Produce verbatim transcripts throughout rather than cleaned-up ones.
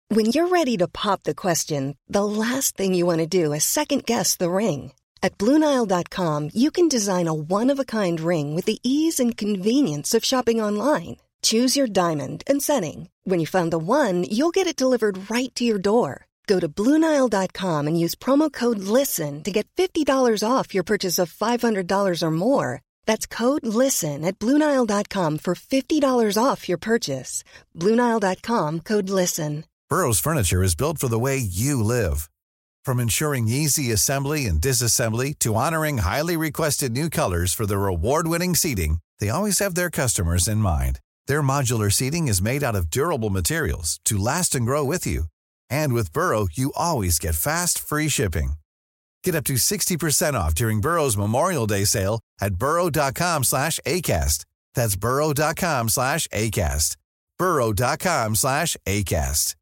When you're ready to pop the question, the last thing you want to do is second-guess the ring. At Blue Nile dot com, you can design a one-of-a-kind ring with the ease and convenience of shopping online. Choose your diamond and setting. When you find the one, you'll get it delivered right to your door. Go to Blue Nile dot com and use promo code LISTEN to get fifty dollars off your purchase of five hundred dollars or more. That's code LISTEN at Blue Nile dot com for fifty dollars off your purchase. Blue Nile dot com, code LISTEN. Burrow's furniture is built for the way you live. From ensuring easy assembly and disassembly to honoring highly requested new colors for their award-winning seating, they always have their customers in mind. Their modular seating is made out of durable materials to last and grow with you. And with Burrow, you always get fast, free shipping. Get up to sixty percent off during Burrow's Memorial Day sale at burrow dot com slash ACAST. That's burrow dot com slash ACAST. burrow dot com slash ACAST.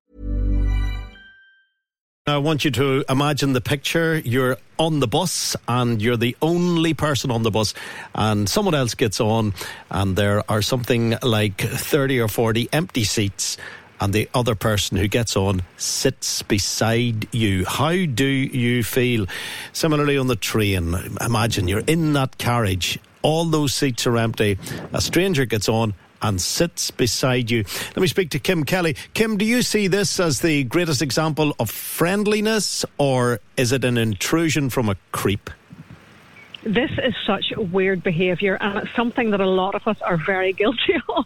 I want you to imagine the picture. You're on the bus and you're the only person on the bus, and someone else gets on and there are something like thirty or forty empty seats, and the other person who gets on sits beside you. How do you feel? Similarly on the train, imagine you're in that carriage, all those seats are empty, a stranger gets on and sits beside you. Let me speak to Kim Kelly. Kim, do you see this as the greatest example of friendliness, or is it an intrusion from a creep? This is such weird behaviour, and it's something that a lot of us are very guilty of.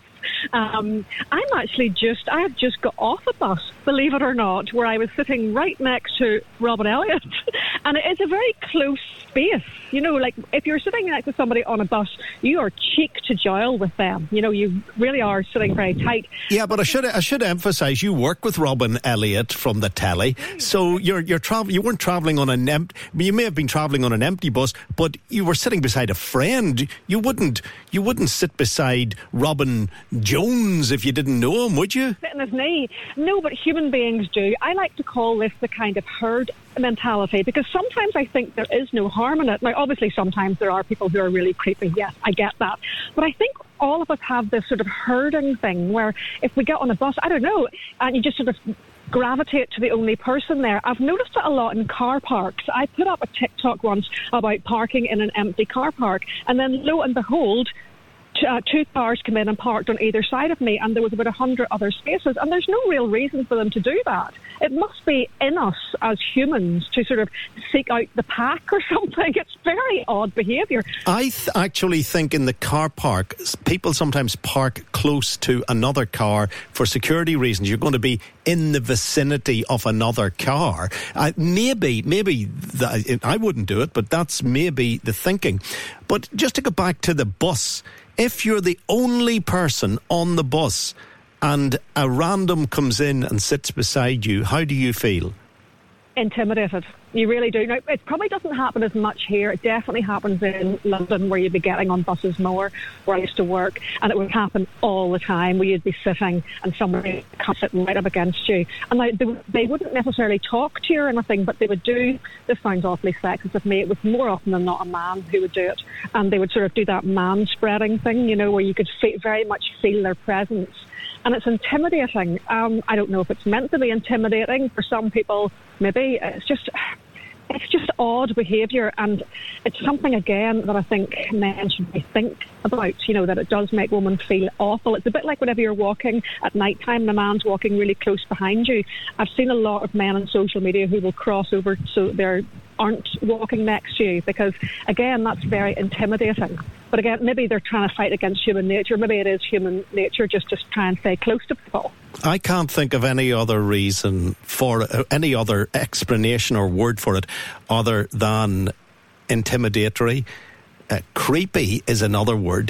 Um, I'm actually just, I have just got off a bus, believe it or not, where I was sitting right next to Robin Elliott. And it is a very close space. You know, like if you're sitting next to somebody on a bus, you are cheek to jowl with them. You know, you really are sitting very tight. Yeah, but I should I should emphasise you work with Robin Elliott from the telly, so you're you're travel you weren't travelling on an empty. You may have been travelling on an empty bus, but you were sitting beside a friend. You wouldn't you wouldn't sit beside Robin Jones if you didn't know him, would you? Sitting his knee. No, but human beings do. I like to call this the kind of herd mentality, because sometimes I think there is no harm in it. Now, obviously, sometimes there are people who are really creepy. Yes, I get that. But I think all of us have this sort of herding thing where if we get on a bus, I don't know, and you just sort of gravitate to the only person there. I've noticed it a lot in car parks. I put up a TikTok once about parking in an empty car park, and then lo and behold, Uh, two cars come in and parked on either side of me, and there was about a hundred other spaces, and there's no real reason for them to do that. It must be in us as humans to sort of seek out the pack or something. It's very odd behaviour. I th- actually think in the car park, people sometimes park close to another car for security reasons. You're going to be in the vicinity of another car. Uh, maybe, maybe th- I wouldn't do it, but that's maybe the thinking. But just to go back to the bus, if you're the only person on the bus and a random comes in and sits beside you, how do you feel? Intimidated. You really do. Now, it probably doesn't happen as much here. It definitely happens in London, where you'd be getting on buses more, where I used to work, and it would happen all the time, where you'd be sitting and somebody comes sitting right up against you. And now, they, they wouldn't necessarily talk to you or anything, but they would do, this sounds awfully sexist of me, it was more often than not a man who would do it. And they would sort of do that man-spreading thing, you know, where you could fe- very much feel their presence. And it's intimidating. Um, I don't know if it's meant to be intimidating. For some people, maybe. It's just it's just odd behaviour, and it's something, again, that I think men should rethink about, you know, that it does make women feel awful. It's a bit like whenever you're walking at night time and a man's walking really close behind you. I've seen a lot of men on social media who will cross over so they aren't walking next to you, because, again, that's very intimidating. But again, maybe they're trying to fight against human nature. Maybe it is human nature just to try and stay close to people. I can't think of any other reason for uh, any other explanation or word for it other than intimidatory. Uh, creepy is another word,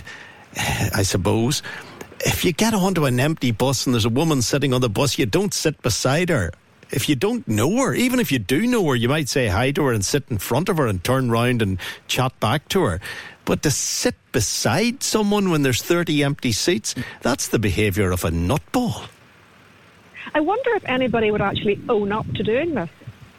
I suppose. If you get onto an empty bus and there's a woman sitting on the bus, you don't sit beside her. If you don't know her, even if you do know her, you might say hi to her and sit in front of her and turn round and chat back to her. But to sit beside someone when there's thirty empty seats, that's the behaviour of a nutball. I wonder if anybody would actually own up to doing this.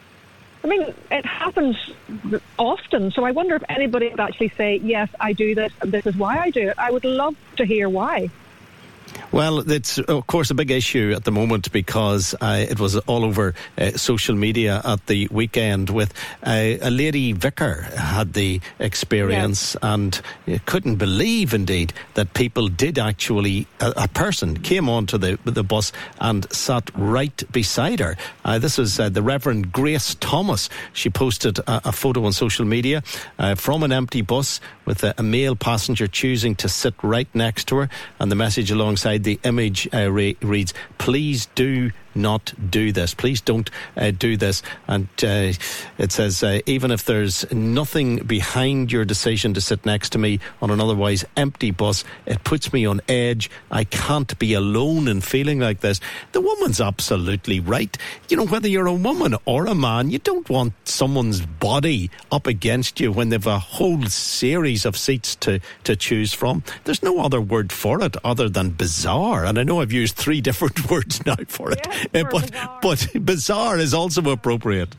I mean, it happens often, so I wonder if anybody would actually say, yes, I do this, and this is why I do it. I would love to hear why. Well, it's, of course, a big issue at the moment because uh, it was all over uh, social media at the weekend with uh, a lady vicar had the experience, yes. and you couldn't believe, indeed, that people did actually, a, a person came onto the, the bus and sat right beside her. Uh, this is uh, the Reverend Grace Thomas. She posted a, a photo on social media uh, from an empty bus with a, a male passenger choosing to sit right next to her, and the message alongside the image uh, re- reads, "Please do not do this. Please don't uh, do this." And uh, it says, uh, even if there's nothing behind your decision to sit next to me on an otherwise empty bus, it puts me on edge. I can't be alone in feeling like this. The woman's absolutely right. You know, whether you're a woman or a man, you don't want someone's body up against you when they've a whole series of seats to, to choose from. There's no other word for it other than bizarre. And I know I've used three different words now for it. Yeah. Uh, but, bizarre. but bizarre is also appropriate.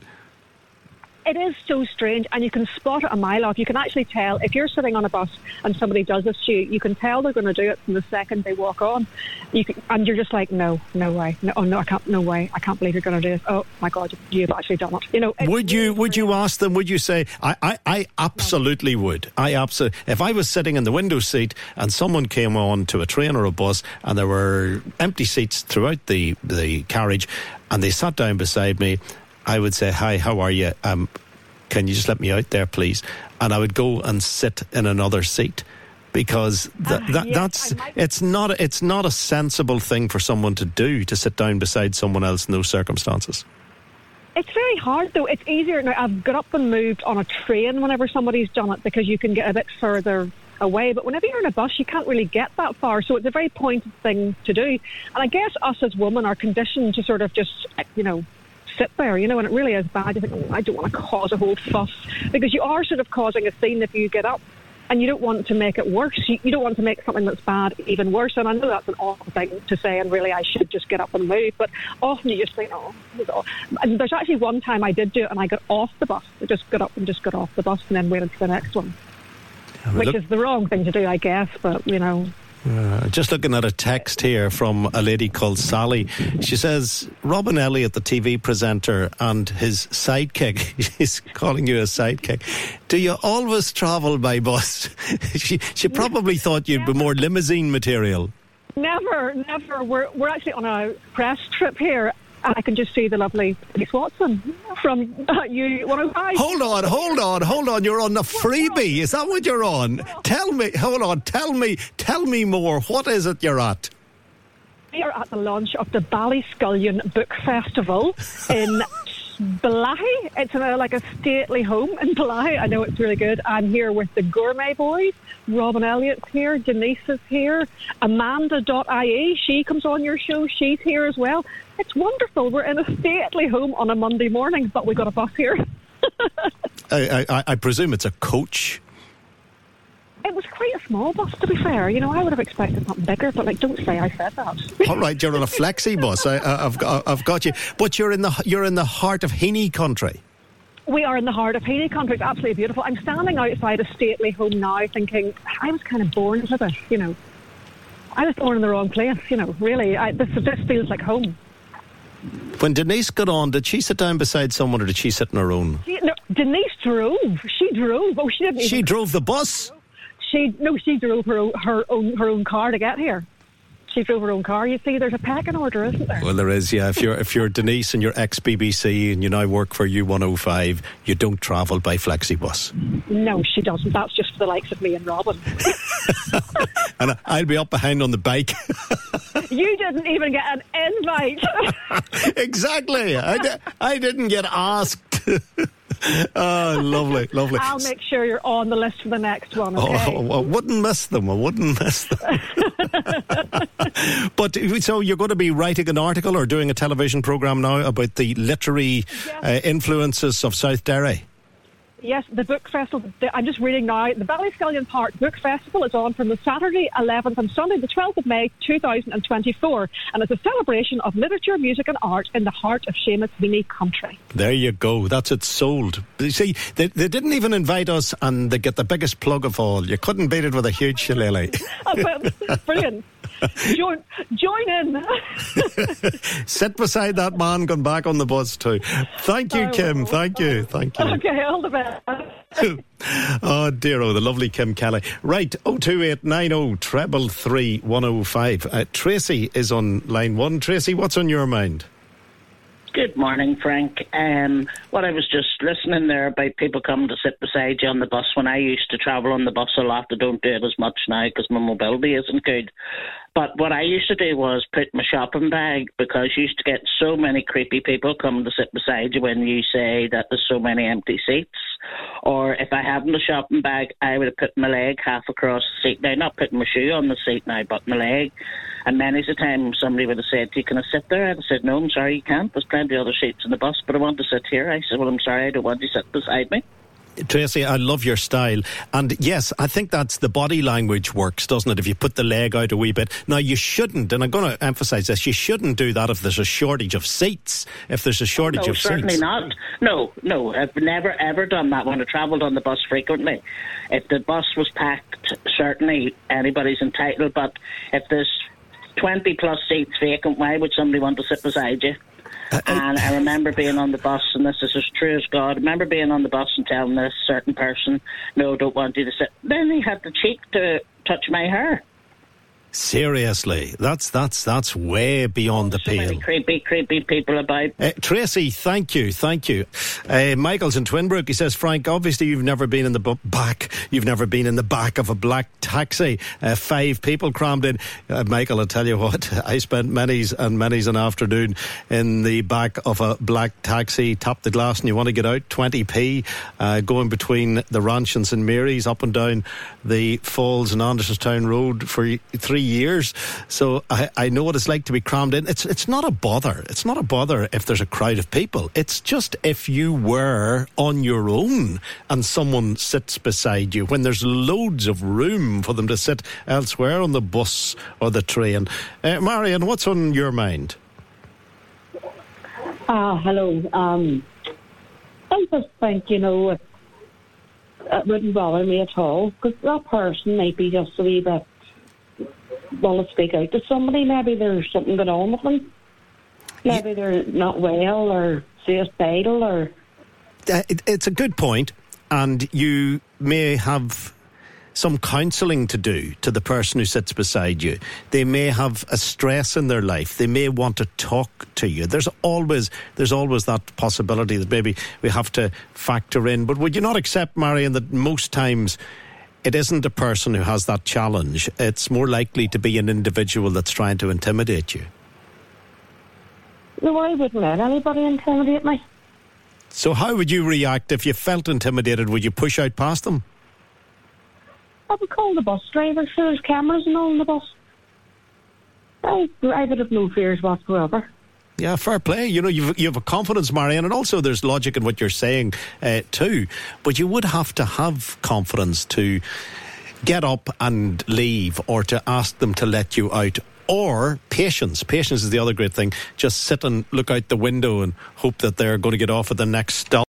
It is so strange, and you can spot it a mile off. You can actually tell if you're sitting on a bus and somebody does this to you, you can tell they're going to do it from the second they walk on. You can, and you're just like, no, no way, no, oh no, I can't, no way, I can't believe you're going to do this. Oh my God, you've actually done it. You know, would you would you ask them? Would you say, I, I, I absolutely no. would. I absolutely. If I was sitting in the window seat and someone came on to a train or a bus and there were empty seats throughout the the carriage, and they sat down beside me, I would say, "Hi, how are you? Um, can you just let me out there, please?" And I would go and sit in another seat, because th- uh, that, yes, that's it's not a, it's not a sensible thing for someone to do, to sit down beside someone else in those circumstances. It's very hard, though. It's easier now. I've got up and moved on a train whenever somebody's done it, because you can get a bit further away, but whenever you're in a bus you can't really get that far, so it's a very pointed thing to do. And I guess us as women are conditioned to sort of just, you know, sit there, you know, and it really is bad. You think, oh, I don't want to cause a whole fuss, because you are sort of causing a scene if you get up, and you don't want to make it worse. You, you don't want to make something that's bad even worse. And I know that's an awful thing to say, and really I should just get up and move, but often you just think, oh, and there's actually one time I did do it and I got off the bus. I just got up and just got off the bus and then waited for the next one, which look- is the wrong thing to do, I guess, but you know. Uh, just looking at a text here from a lady called Sally. She says, Robin Elliott, the T V presenter, and his sidekick, she's calling you a sidekick, do you always travel by bus? she she probably thought you'd be more limousine material. Never, never. We're, we're actually on a press trip here, and I can just see the lovely Miss Watson from uh, U one oh five. Hold on, hold on, hold on. You're on the freebie. Is that what you're on? Tell me, hold on, tell me, tell me more. What is it you're at? We are at the launch of the Ballyscullion Book Festival in Balahy. It's in a, like a stately home in Balahy. I know it's really good. I'm here with the Gourmet Boys. Robin Elliott's here. Denise is here. Amanda dot I E, she comes on your show. She's here as well. It's wonderful. We're in a stately home on a Monday morning, but we've got a bus here. I, I, I presume it's a coach. It was quite a small bus, to be fair. You know, I would have expected something bigger, but like, don't say I said that. All right, you're on a flexi bus. I, I, I've got, I've got you. But you're in the you're in the heart of Heaney country. We are in the heart of Heaney country. It's absolutely beautiful. I'm standing outside a stately home now, thinking I was kind of born for this. You know, I was born in the wrong place. You know, really, I, this this feels like home. When Denise got on, did she sit down beside someone, or did she sit on her own? She, no, Denise drove. She drove. Oh, she didn't. She even drove the bus. She no, she drove her own, her own her own car to get here. She drove her own car. You see, there's a pecking order, isn't there? Well, there is, yeah. If you're if you're Denise and you're ex-B B C and you now work for U one oh five, you don't travel by flexibus. No, she doesn't. That's just for the likes of me and Robin. And I'll be up behind on the bike. You didn't even get an invite. Exactly. I, di- I didn't get asked. Oh, lovely, lovely. I'll make sure you're on the list for the next one, okay? Oh, I wouldn't miss them. I wouldn't miss them. But, so you're going to be writing an article or doing a television programme now about the literary yes. uh, influences of South Derry? Yes, the book festival. The, I'm just reading now. The Ballyscullion Park Book Festival is on from the Saturday eleventh and Sunday the twelfth of May two thousand twenty-four, and it's a celebration of literature, music and art in the heart of Seamus Heaney country. There you go. That's it, sold. You see, they, they didn't even invite us, and they get the biggest plug of all. You couldn't beat it with a huge shillelagh. Brilliant. join, join in. Sit beside that man going back on the bus too. Thank you, Kim. Thank you. Thank you. Okay, all the best. Oh dear, oh, the lovely Kim Kelly. Right, oh two eight nine oh three three one oh five. Uh, Tracy is on line one. Tracy, what's on your mind? Good morning, Frank. Um, what I was just listening there about people coming to sit beside you on the bus. When I used to travel on the bus a lot, I don't do it as much now because my mobility isn't good. But what I used to do was put my shopping bag, because you used to get so many creepy people coming to sit beside you when you say that there's so many empty seats. Or if I hadn't a shopping bag, I would have put my leg half across the seat. Now, not putting my shoe on the seat now, but my leg. And many's a time somebody would have said, can I sit there? I'd have said, no, I'm sorry, you can't. There's plenty of other seats in the bus, but I want to sit here. I said, well, I'm sorry, I don't want you to sit beside me. Tracy, I love your style. And yes, I think that's the body language works, doesn't it? If you put the leg out a wee bit. Now, you shouldn't, and I'm going to emphasise this, you shouldn't do that if there's a shortage of seats. If there's a shortage no, of certainly seats. not. No, no, I've never, ever done that when I travelled on the bus frequently. If the bus was packed, certainly anybody's entitled. But if there's twenty plus seats vacant, why would somebody want to sit beside you? Uh, and I remember being on the bus, and this is as true as God, I remember being on the bus and telling this certain person, no, don't want you to sit. Then he had the cheek to touch my hair. Seriously, that's that's that's way beyond the so pale. Many creepy, creepy people about. Uh, Tracy, thank you, thank you. Uh, Michael's in Twinbrook. He says, Frank, obviously you've never been in the bu- back. You've never been in the back of a black taxi. Uh, five people crammed in. Uh, Michael, I'll tell you what. I spent many's and many's an afternoon in the back of a black taxi. Tap the glass and you want to get out. twenty p uh, going between the ranch and St Mary's, up and down the Falls and Andersonstown Road for three years, so I, I know what it's like to be crammed in. It's it's not a bother. It's not a bother if there's a crowd of people. It's just if you were on your own and someone sits beside you when there's loads of room for them to sit elsewhere on the bus or the train. Uh, Marion, what's on your mind? Ah, hello. Um, I just think, you know, it, it wouldn't bother me at all, because that person might be just a wee bit want to speak out to somebody. Maybe there's something going on with them. Maybe yeah. they're not well or suicidal or... Uh, it, it's a good point, and you may have some counselling to do to the person who sits beside you. They may have a stress in their life. They may want to talk to you. There's always there's always that possibility that maybe we have to factor in. But would you not accept, Marion, that most times it isn't a person who has that challenge? It's more likely to be an individual that's trying to intimidate you. No, I wouldn't let anybody intimidate me. So how would you react if you felt intimidated? Would you push out past them? I would call the bus driver, so there's cameras and all in the bus. I, I would have no fears whatsoever. Yeah, fair play. You know, you've, you have a confidence, Marianne, and also there's logic in what you're saying uh, too. But you would have to have confidence to get up and leave, or to ask them to let you out. Or patience. Patience is the other great thing. Just sit and look out the window and hope that they're going to get off at the next stop.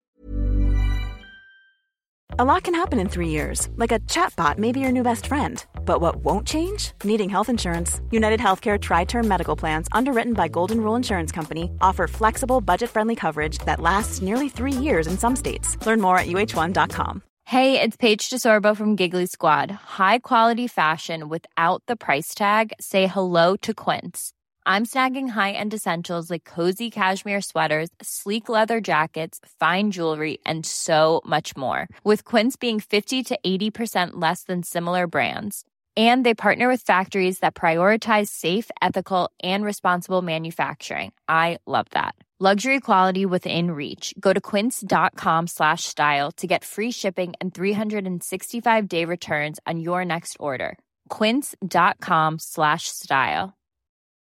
A lot can happen in three years. Like a chatbot may be your new best friend. But what won't change? Needing health insurance. United Healthcare Tri-Term Medical Plans, underwritten by Golden Rule Insurance Company, offer flexible, budget-friendly coverage that lasts nearly three years in some states. Learn more at U H one dot com. Hey, it's Paige DeSorbo from Giggly Squad. High quality fashion without the price tag. Say hello to Quince. I'm snagging high-end essentials like cozy cashmere sweaters, sleek leather jackets, fine jewelry, and so much more. With Quince being fifty to eighty percent less than similar brands. And they partner with factories that prioritize safe, ethical, and responsible manufacturing. I love that. Luxury quality within reach. Go to quince.com slash style to get free shipping and three sixty-five day returns on your next order. Quince.com slash style.